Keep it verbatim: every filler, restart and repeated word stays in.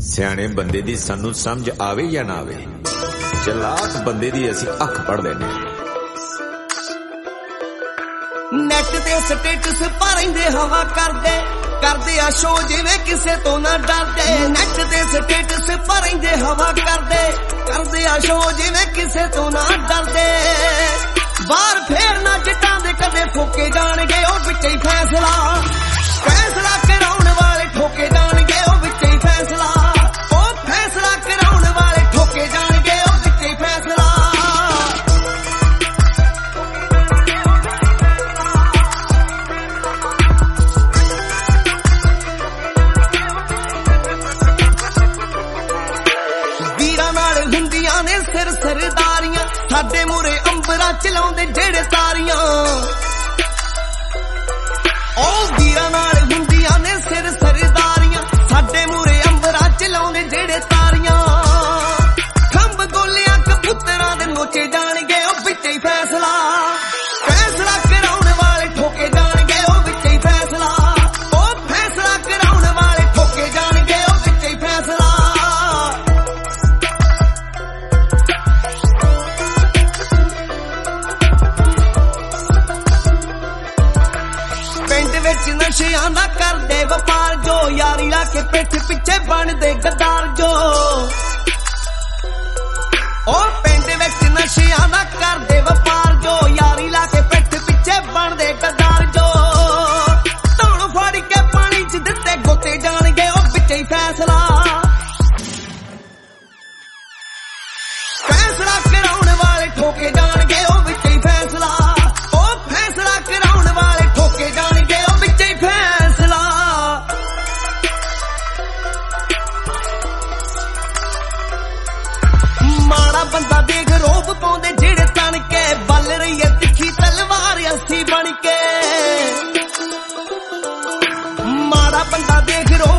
ਸਿਆਣੇ ਬੰਦੇ ਦੀ ਸਾਨੂੰ ਸਮਝ ਆਵੇ ਜਾਂ ਨਾ ਆਵੇ, ਚਲਾਕ ਬੰਦੇ ਦੀ ਅਸੀਂ ਅੱਖ ਪੜ ਲੈਨੇ। ਨੈਟ ਤੇ ਸਟੇਟਸ ਪਾ ਰਹਿੰਦੇ ਹਵਾ ਕਰਦੇ ਕਰਦੇ ਆ ਸ਼ੋ ਜਿਵੇਂ ਕਿਸੇ ਤੋਂ ਨਾ ਡਰਦੇ। ਨੈਟ ਤੇ ਸਟੇਟਸ ਪਾ ਰਹਿੰਦੇ ਹਵਾ ਕਰਦੇ ਕਰਦੇ ਆ ਸ਼ੋ ਜਿਵੇਂ ਕਿਸੇ ਤੋਂ ਨਾ ਡਰਦੇ। ਬਾਹਰ ਫੇਰ ਨਾ ਜੱਟਾਂ ਦੇ ਕਦੇ ਫੋਕੇ ਜਾਣਗੇ, ਉਹ ਵਿੱਚ ਹੀ ਫੈਸਲਾ ਫੈਸਲਾ ਕਰਾਉਣ ਵਾਲੇ ਠੋਕੇ ਜਾਣਗੇ, ਉਹ ਵਿੱਚ ਹੀ ਫੈਸਲਾ ਉਹ ਫੈਸਲਾ ਕਰਾਉਣ ਵਾਲੇ ਠੋਕੇ ਜਾਣਗੇ, ਉਹ ਵਿੱਚ ਹੀ ਫੈਸਲਾ। ਵੀਰਾਂ ਨਾਲ ਹੁੰਦੀਆਂ ਨੇ ਸਿਰ ਸਰਦਾਰੀਆਂ, ਸਾਡੇ ਮੂਰੇ ਅੰਬਰਾਂ ਚਲਾਉਂਦੇ ਜਿਹੜੇ ਤਾਰੀਆਂ। ਉਹ ਵੀਰਾਂ ਨਾਲ ਹੁੰਦੀਆਂ ਨੇ ਸਿਰ ਸਰਦਾਰੀਆਂ, ਸਾਡੇ ਮੂਰੇ ਅੰਬਰਾਂ ਚਲਾਉਂਦੇ ਜਿਹੜੇ ਤਾਰੀਆਂ। ਖੰਭ ਗੋਲਿਆਂ ਕਬੂਤਰਾਂ ਦੇ ਨੋਚੇ ਜਾਣਗੇ, ਉਹ ਵਿੱਚ ਹੀ ਫੈਸਲਾ ਫੈਸਲਾ ਕਰਾਉਣ ਵਾਲੇ ਠੋਕੇ ਜਾਣਗੇ, ਉਹ ਵਿੱਚ ਹੀ ਫੈਸਲਾ ਉਹ ਫੈਸਲਾ ਕਰਾਉਣ ਵਾਲੇ ਠੋਕੇ ਜਾਣਗੇ, ਉਹ ਵਿੱਚ ਹੀ ਫੈਸਲਾ। ਪਿੰਡ ਵਿੱਚ ਨਸ਼ਿਆਂ ਦਾ ਕਰਦੇ ਵਪਾਰ ਜੋ, ਯਾਰੀ ਲਾ ਕੇ ਪਿੱਠ ਪਿੱਛੇ ਬਣਦੇ ਗੱਦਾਰ ਜੋ। ਉਹ ਪਿੰਡ ਵਿੱਚ ਨਸ਼ਿਆਂ ਦਾ ਕਰਦੇ ਵਪਾਰ ਜੋ, ਯਾਰੀ ਲਾ ਕੇ ਪਿੱਠ ਪਿੱਛੇ ਬਣਦੇ ਗੱਦਾਰ ਜੋ। ਧੌਣ ਫੜ ਕੇ ਪਾਣੀ ਚ ਦਿੱਤੇ ਗੋਤੇ ਜਾਣਗੇ, ਉਹ ਵਿੱਚ ਹੀ ਫੈਸਲਾ ਫੈਸਲਾ ਕਰਾਉਣ ਵਾਲੇ ਠੋਕੇ ਜਾਣਗੇ, ਉਹ ਵਿੱਚ ਹੀ ਫੈਸਲਾ ਉਹ ਫੈਸਲਾ ਕਰਾਉਣ ਵਾਲੇ ਠੋਕੇ ਜਾਣਗੇ, ਉਹ ਵਿੱਚ ਹੀ ਫੈਸਲਾ। ਮਾੜਾ ਬੰਦਾ ਦੇਖ ਰੋਬ ਪਾਉਂਦੇ ਜਿਹੜੇ ਤਣ ਕੇ, ਬੱਲ ਰਹੀ ਐ ਤਿੱਖੀ ਤਲਵਾਰ ਅਸੀਂ ਬਣ ਕੇ। ਮਾੜਾ ਬੰਦਾ ਦੇਖ ਰੋਬ